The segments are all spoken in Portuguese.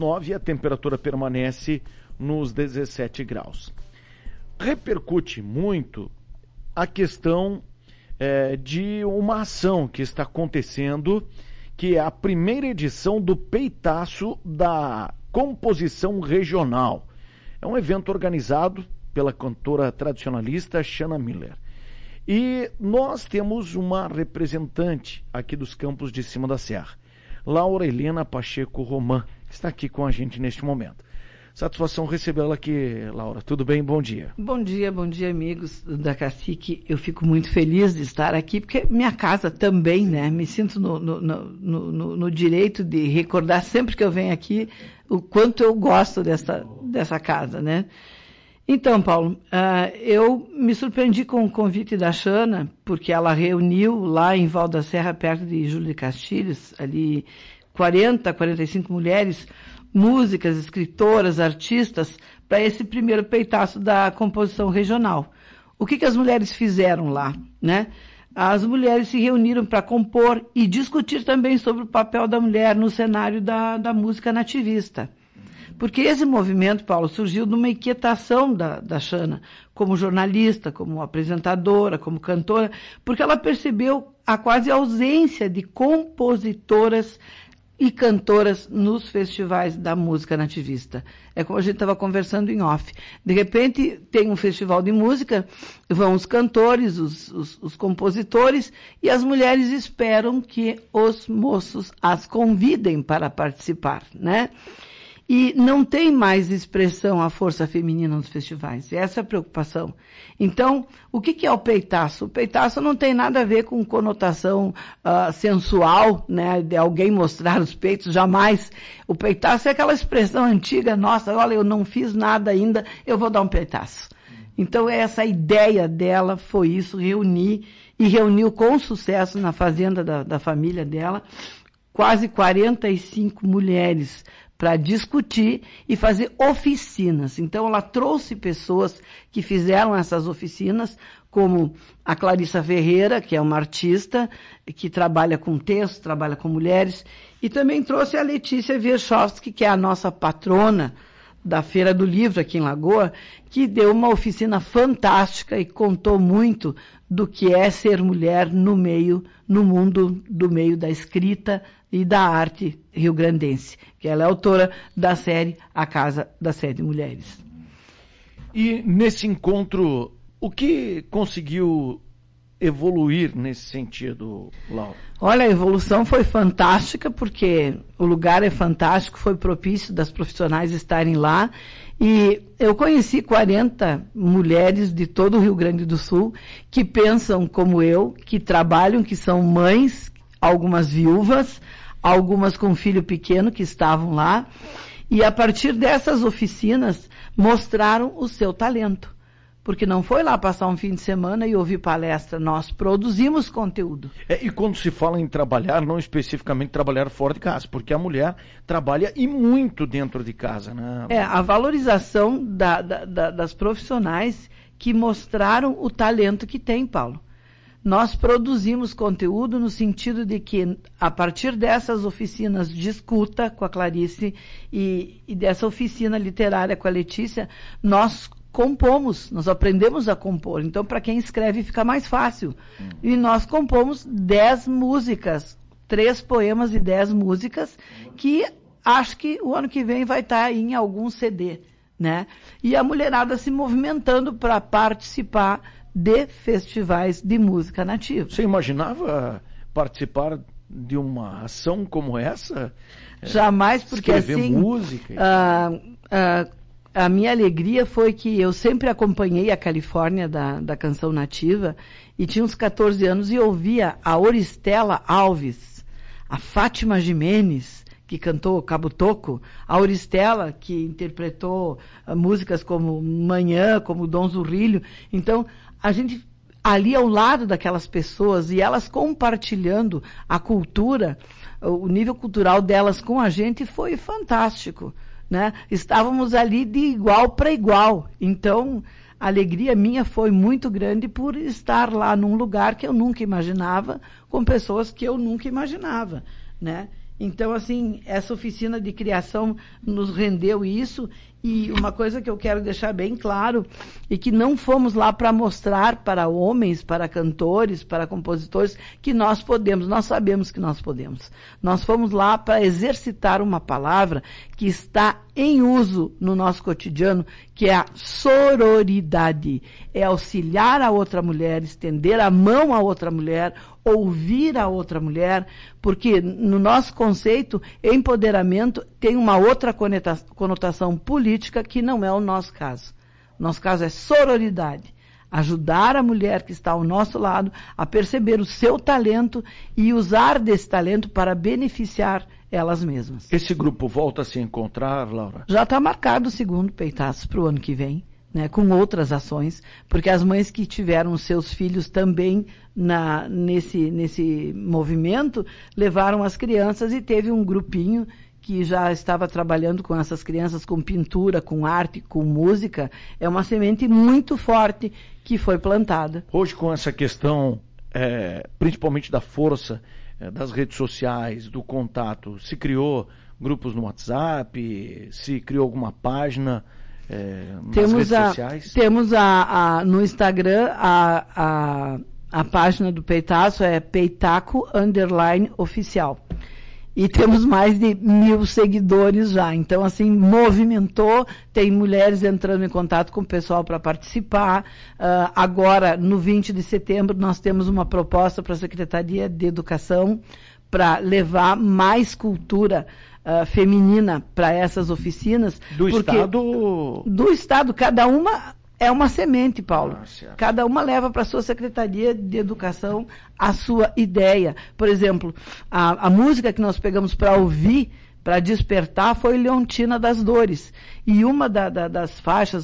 9 e a temperatura permanece nos 17 graus. Repercute muito a questão de uma ação que está acontecendo, que é a primeira edição do Peitaço da Composição Regional. É um evento organizado pela cantora tradicionalista Xana Miller. E nós temos uma representante aqui dos Campos de Cima da Serra, Laura Helena Pacheco Roman, que está aqui com a gente neste momento. Satisfação recebê-la aqui, Laura. Tudo bem? Bom dia. Bom dia, amigos da Cacique. Eu fico muito feliz de estar aqui, porque minha casa também, né? Me sinto no direito de recordar sempre que eu venho aqui o quanto eu gosto dessa casa, né? Então, Paulo, eu me surpreendi com o convite da Xana, porque ela reuniu lá em Val da Serra, perto de Júlio de Castilhos, ali 45 mulheres, músicas, escritoras, artistas, para esse primeiro peitaço da composição regional. O que as mulheres fizeram lá, né? As mulheres se reuniram para compor e discutir também sobre o papel da mulher no cenário da música nativista. Porque esse movimento, Paulo, surgiu de uma inquietação da Xana, como jornalista, como apresentadora, como cantora, porque ela percebeu a quase ausência de compositoras e cantoras nos festivais da música nativista. É como a gente estava conversando em off. De repente, tem um festival de música, vão os cantores, os compositores, e as mulheres esperam que os moços as convidem para participar, né? E não tem mais expressão a força feminina nos festivais. Essa é a preocupação. Então, o que é o peitaço? O peitaço não tem nada a ver com conotação sensual, né, de alguém mostrar os peitos, jamais. O peitaço é aquela expressão antiga, nossa, olha, eu não fiz nada ainda, eu vou dar um peitaço. Então, essa ideia dela foi isso, reuniu com sucesso na fazenda da família dela, quase 45 mulheres para discutir e fazer oficinas. Então, ela trouxe pessoas que fizeram essas oficinas, como a Clarissa Ferreira, que é uma artista, que trabalha com texto, trabalha com mulheres, e também trouxe a Letícia Wierchowski, que é a nossa patrona da Feira do Livro aqui em Lagoa, que deu uma oficina fantástica e contou muito do que é ser mulher no mundo do meio da escrita e da arte rio-grandense, que ela é autora da série A Casa das 7 Mulheres. E nesse encontro, o que conseguiu evoluir nesse sentido, Laura? Olha, a evolução foi fantástica, porque o lugar é fantástico, foi propício das profissionais estarem lá, e eu conheci 40 mulheres de todo o Rio Grande do Sul que pensam como eu, que trabalham, que são mães, algumas viúvas, algumas com filho pequeno que estavam lá, e a partir dessas oficinas mostraram o seu talento. Porque não foi lá passar um fim de semana e ouvir palestra, nós produzimos conteúdo. E quando se fala em trabalhar, não especificamente trabalhar fora de casa, porque a mulher trabalha e muito dentro de casa, né? A valorização das profissionais que mostraram o talento que tem, Paulo. Nós produzimos conteúdo no sentido de que, a partir dessas oficinas de escuta com a Clarice e dessa oficina literária com a Letícia, nós compomos, nós aprendemos a compor. Então, para quem escreve, fica mais fácil. E nós compomos 10 músicas, 3 poemas e 10 músicas, que acho que o ano que vem vai estar aí em algum CD, né? E a mulherada se movimentando para participar de festivais de música nativa. Você imaginava participar de uma ação como essa? Jamais, porque escrever assim... música? A minha alegria foi que eu sempre acompanhei a Califórnia da canção nativa e tinha uns 14 anos e ouvia a Oristela Alves, a Fátima Jimenez, que cantou Cabo Toco, a Oristela, que interpretou músicas como Manhã, como Dom Zurrilho. Então, a gente ali ao lado daquelas pessoas e elas compartilhando a cultura, o nível cultural delas com a gente foi fantástico, né? Estávamos ali de igual para igual. Então, a alegria minha foi muito grande por estar lá num lugar que eu nunca imaginava, com pessoas que eu nunca imaginava, né? Então, assim, essa oficina de criação nos rendeu isso. E uma coisa que eu quero deixar bem claro é que não fomos lá para mostrar para homens, para cantores, para compositores que nós podemos, nós sabemos que nós podemos. Nós fomos lá para exercitar uma palavra que está em uso no nosso cotidiano, que é a sororidade. É auxiliar a outra mulher, estender a mão a outra mulher, ouvir a outra mulher, porque no nosso conceito, empoderamento tem uma outra conotação política que não é o nosso caso. O nosso caso é sororidade. Ajudar a mulher que está ao nosso lado a perceber o seu talento e usar desse talento para beneficiar elas mesmas. Esse grupo volta a se encontrar, Laura? Já está marcado o segundo Peitaços para o ano que vem. Né, com outras ações, porque as mães que tiveram seus filhos também nesse movimento levaram as crianças e teve um grupinho que já estava trabalhando com essas crianças, com pintura, com arte, com música. É uma semente muito forte que foi plantada. Hoje, com essa questão, principalmente da força das redes sociais, do contato, se criou grupos no WhatsApp, se criou alguma página... nas redes sociais? Temos no Instagram a página do Peitaço, é Peitaco_oficial. E temos mais de 1.000 seguidores já. Então, assim, movimentou, tem mulheres entrando em contato com o pessoal para participar. Agora, no 20 de setembro, nós temos uma proposta para a Secretaria de Educação para levar mais cultura feminina para essas oficinas. Do Estado? Do Estado. Cada uma é uma semente, Paulo. Cada uma leva para a sua Secretaria de Educação a sua ideia. Por exemplo, a música que nós pegamos para ouvir, para despertar, foi Leontina das Dores. E uma das faixas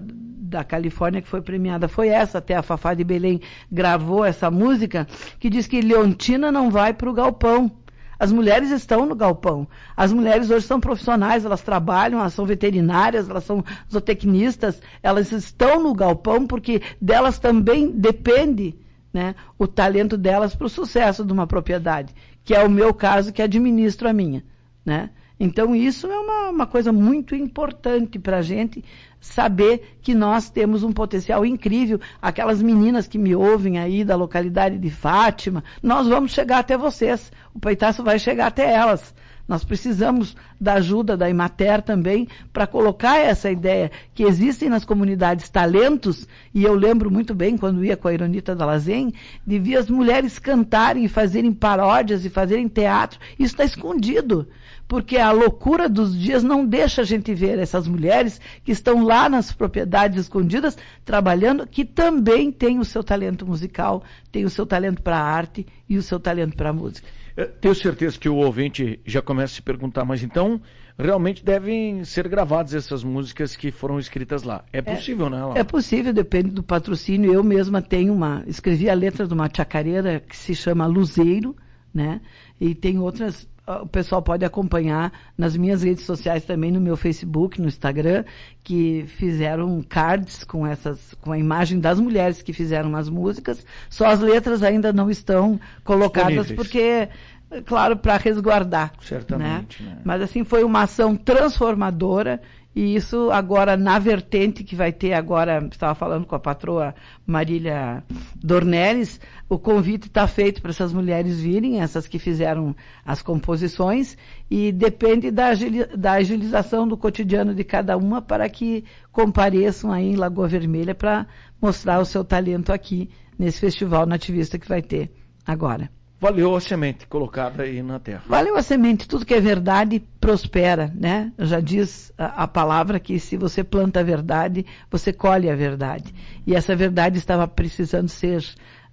da Califórnia que foi premiada foi essa, até a Fafá de Belém gravou essa música, que diz que Leontina não vai para o galpão. As mulheres estão no galpão. As mulheres hoje são profissionais, elas trabalham, elas são veterinárias, elas são zootecnistas, elas estão no galpão porque delas também depende, né, o talento delas para o sucesso de uma propriedade, que é o meu caso, que administro a minha, né? Então isso é uma coisa muito importante para a gente saber que nós temos um potencial incrível. Aquelas meninas que me ouvem aí da localidade de Fátima, nós vamos chegar até vocês. O Peitaço vai chegar até elas. Nós precisamos da ajuda da Emater também para colocar essa ideia que existem nas comunidades talentos, e eu lembro muito bem quando ia com a Ironita Dalazen, de ver as mulheres cantarem e fazerem paródias e fazerem teatro. Isso está escondido, porque a loucura dos dias não deixa a gente ver essas mulheres que estão lá nas propriedades escondidas, trabalhando, que também têm o seu talento musical, têm o seu talento para a arte e o seu talento para a música. Tenho certeza que o ouvinte já começa a se perguntar, mas então realmente devem ser gravadas essas músicas que foram escritas lá. É possível, né, Laura? É possível, depende do patrocínio. Eu mesma tenho escrevi a letra de uma chacareira que se chama Luzeiro, né? E tem outras, o pessoal pode acompanhar nas minhas redes sociais também, no meu Facebook, no Instagram, que fizeram cards com a imagem das mulheres que fizeram as músicas. Só as letras ainda não estão colocadas porque, claro, para resguardar. Certamente, né? Mas assim, foi uma ação transformadora. E isso agora, na vertente que vai ter agora, estava falando com a patroa Marília Dornelles, o convite está feito para essas mulheres virem, essas que fizeram as composições, e depende da agilização do cotidiano de cada uma para que compareçam aí em Lagoa Vermelha para mostrar o seu talento aqui nesse festival nativista que vai ter agora. Valeu a semente colocada aí na terra. Valeu a semente. Tudo que é verdade prospera, né? Já diz a palavra que se você planta a verdade, você colhe a verdade. E essa verdade estava precisando ser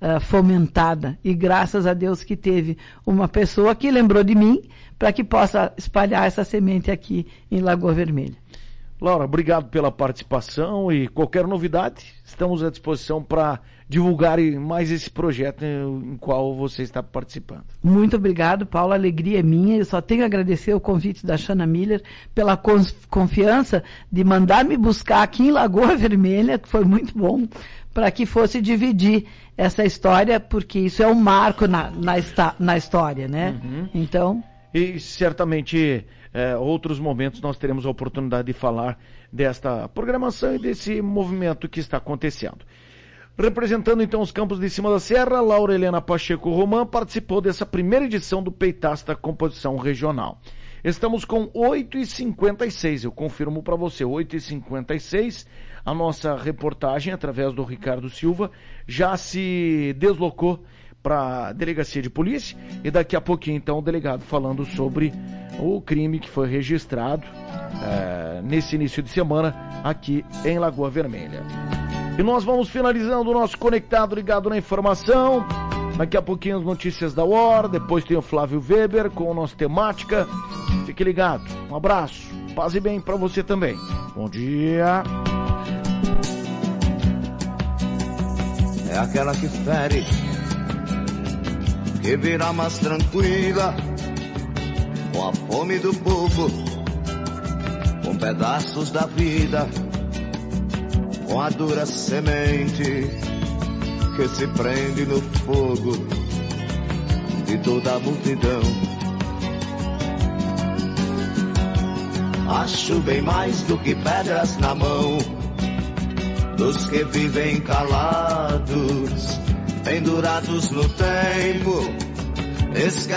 fomentada. E graças a Deus que teve uma pessoa que lembrou de mim para que possa espalhar essa semente aqui em Lagoa Vermelha. Laura, obrigado pela participação e qualquer novidade, estamos à disposição para divulgar mais esse projeto em qual você está participando. Muito obrigado, Paulo, a alegria é minha. Eu só tenho a agradecer o convite da Shana Miller pela confiança de mandar me buscar aqui em Lagoa Vermelha, que foi muito bom, para que fosse dividir essa história, porque isso é um marco na história, né? Uhum. Então... e certamente outros momentos nós teremos a oportunidade de falar desta programação e desse movimento que está acontecendo. Representando então os campos de cima da serra, Laura Helena Pacheco Román participou dessa primeira edição do Peitasta Composição Regional. Estamos com 8h56, eu confirmo para você, 8h56, a nossa reportagem através do Ricardo Silva já se deslocou para a delegacia de polícia e daqui a pouquinho então o delegado falando sobre o crime que foi registrado nesse início de semana aqui em Lagoa Vermelha. E nós vamos finalizando o nosso Conectado Ligado na Informação. Daqui a pouquinho as notícias da hora, depois tem o Flávio Weber com a nossa temática. Fique ligado. Um abraço, paz e bem para você também. Bom dia. É aquela que fere, que virá mais tranquila, com a fome do povo, com pedaços da vida, com a dura semente que se prende no fogo de toda a multidão. Acho bem mais do que pedras na mão dos que vivem calados, pendurados no tempo,